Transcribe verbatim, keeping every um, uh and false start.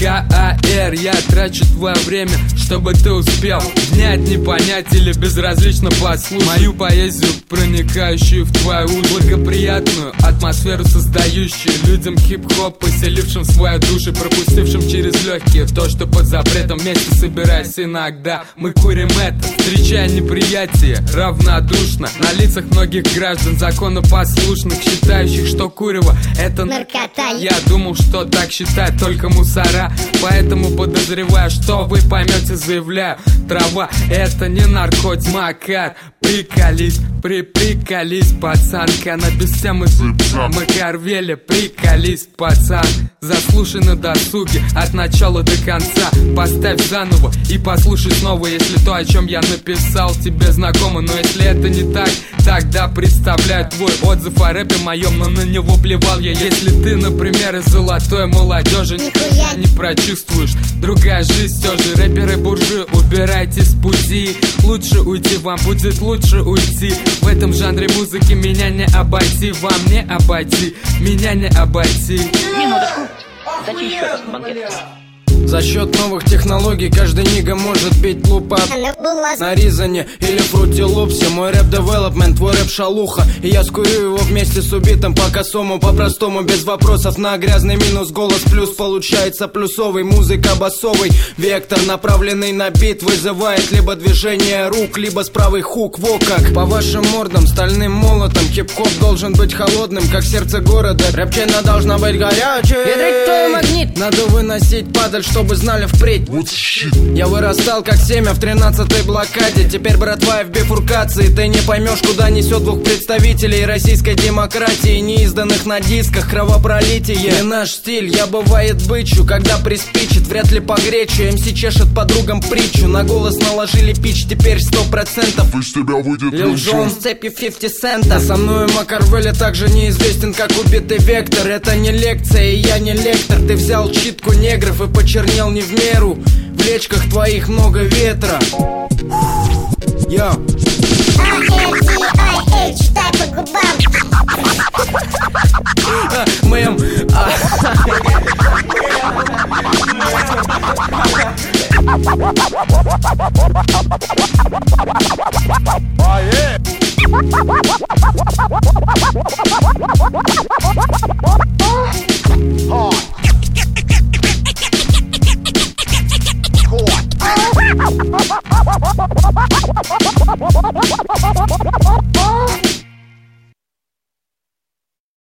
К А Р. Я трачу твое время, чтобы ты успел внять, не понять или безразлично послушать мою поэзию, проникающую в твою благоприятную атмосферу, создающую людям хип-хоп, поселившим свою душу, пропустившим через легкие то, что под запретом. Вместе собираясь иногда, мы курим это, встречая неприятие равнодушно на лицах многих граждан законопослушных, считающих, что курево это наркота. Я думал, что так считают только мусора, поэтому подозреваю, что вы поймете, заявляю: трава это не наркотик. Макар, приколись, при-приколись, пацан. Каннабис темы Макарвеля, приколись, пацан. Заслушай на досуге от начала до конца. Поставь заново и послушай снова, если то, о чем я написал, тебе знакомо. Но если это не так, тогда представляю твой отзыв о рэпе моем, но на него плевал я. Если ты, например, из золотой молодежи, нихуя не прочувствуешь другая жизнь, все же рэперы-буржуи, убирайтесь с пути. Лучше уйти, вам будет лучше уйти. В этом жанре музыки меня не обойти, вам не обойти, меня не обойти. Минуточку, за чей счет этот банкет? За счет новых технологий каждый нига может бить лупа на Ризане или Фрутилупсе. Мой рэп-девелопмент, твой рэп-шалуха, и я скурю его вместе с убитым по косому, по-простому, без вопросов. На грязный минус голос плюс, получается плюсовый. Музыка басовый, вектор, направленный на бит, вызывает либо движение рук, либо с правой хук. Во как по вашим мордам стальным молотом. Хип-хоп должен быть холодным, как сердце города. Рэпчина должна быть горячей. Ядрить твой магнит. Надо выносить падаль, чтобы знали впредь. Я вырастал как семя в тринадцатой блокаде. Теперь, братва, я в бифуркации. Ты не поймешь, куда несет двух представителей российской демократии, неизданных на дисках кровопролитие. Не наш стиль, я бывает бычу, когда приспичит, вряд ли погречу. эм си чешет подругам притчу, на голос наложили пич, теперь сто процентов из тебя выйдет Лил Джон с цепью пятьдесят цента. Со мной Макарвеля также неизвестен, как убитый Вектор. Это не лекция, и я не лектор. Ты взял читку негров и почернел не в меру. В лечках твоих много ветра. Йо. А Р Ди Ай Эйч, читай по губам. Мэм. А,